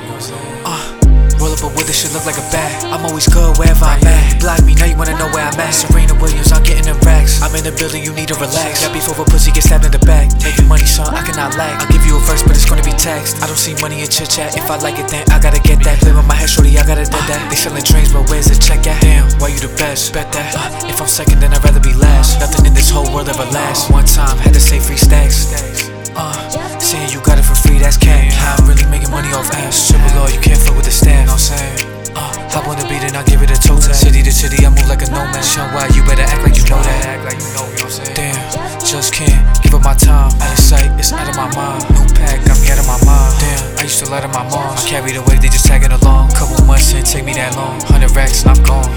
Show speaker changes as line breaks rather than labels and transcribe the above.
Roll up a wood, this shit look like a bag. I'm always good wherever I'm at. Block me, now you wanna know where I'm at. Serena Williams, I'm getting them racks. I'm in the building, you need to relax. Got beef over pussy, get stabbed in the back. Making money, son, I cannot lag. I'll give you a verse, but it's gonna be taxed. I don't see money in chit chat. If I like it, then I gotta get that. Play with my head, shorty, I gotta dead that. They selling dreams, but where's the check at? Damn, why you the best? Bet that. If I'm second, then I'd rather be last. Nothing in this whole world ever lasts. One time, had to say free stacks. Saying you got it for free, that's cat. I'm really making money off ass. Triple law, you can't fuck with the staff. Know what I'm saying? Hop on the beat and I'll give it a toe tag. City to city, I move like a nomad. Show why you better act like you know that. Damn, just can't give up my time. Out of sight, it's out of my mind. New pack, got me out of my mind. Damn, I used to lie to my mom. I carry the weight, they just tagging along. Couple months, didn't take me that long. 100 racks and I'm gone.